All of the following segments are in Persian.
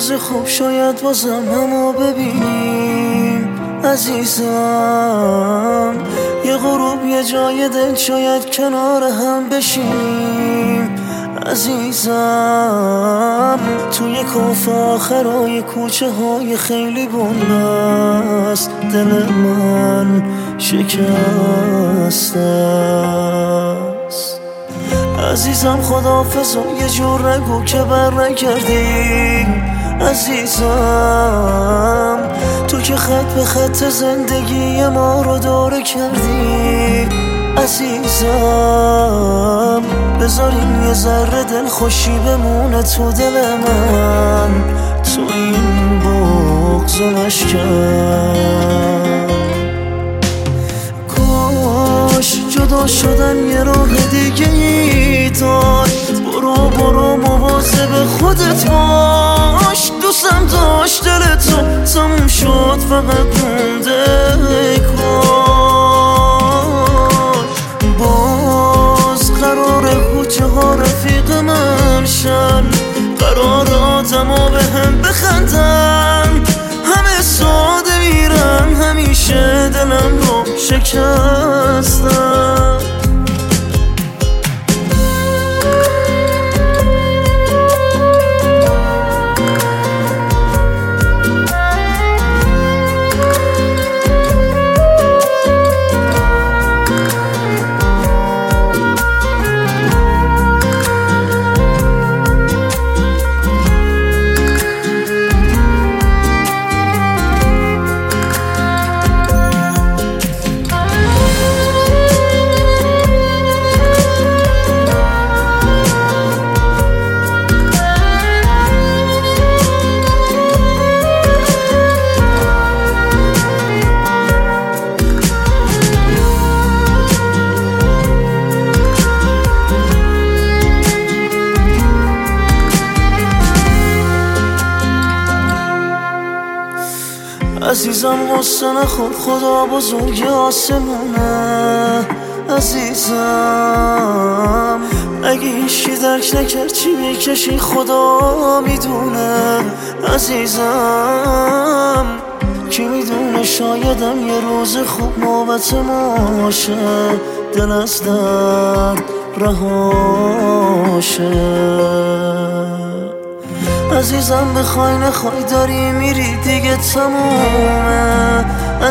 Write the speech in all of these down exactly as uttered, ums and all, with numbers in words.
روز خوب شاید بازم همو ببینیم عزیزم. یه غروب یه جای دل شاید کنار هم بشینیم عزیزم. توی کاف آخرای کوچه های خیلی بنبست دل من شکسته است عزیزم. خداحافظ و یه جور نگو که بر نکردی عزیزم. تو که خط به خط زندگی ما رو داره کردی عزیزم. بذاریم یه ذره دل خوشی بمونه تو دل من، تو این بغض و نشکن. کاش جدا شدن یه راه دیگه ای داشت. برو برو مواظب خودت باش. دوستم داشت دل تو تموم شد فقط مونده کاش. باز قراره کوچه ها رفیق من شن، قرار آدما به هم بخندن. همه ساده میرن همیشه دلم رو شکستن. عزیزم غصه نخور خدا بزرگ آسمونه عزیزم. اگه هیچی درک نکرد چی میکشی خدا میدونه عزیزم. کی میدونه شایدم یه روز خوب نوبت ما باشه، دل از درد رهاشه عزیزم. بخوای نخوای داری میری دیگه تمومه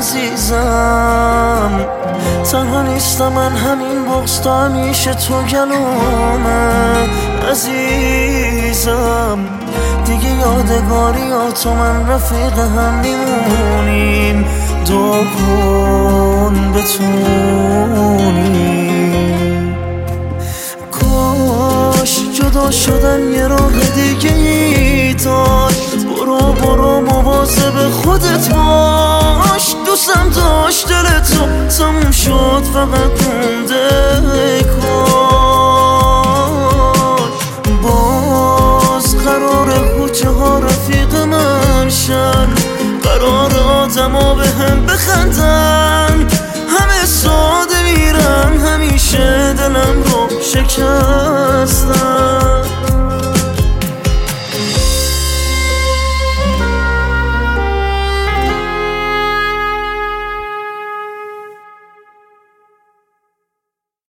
عزیزم. تنها نیستم من همین بغض تا همیشه تو گلومه عزیزم. دیگه یادگاری ها تو من رفیق هم میمونیم. دعا کن بتونیم. کاش جدا شدن یه راه دیگه ای داشت. برو برو مواظب خودت باش. دوستم داشت دل تو تموم شد فقط مونده کاش. باز قراره کوچه ها رفیق من شن، قرار آدما به هم بخندن.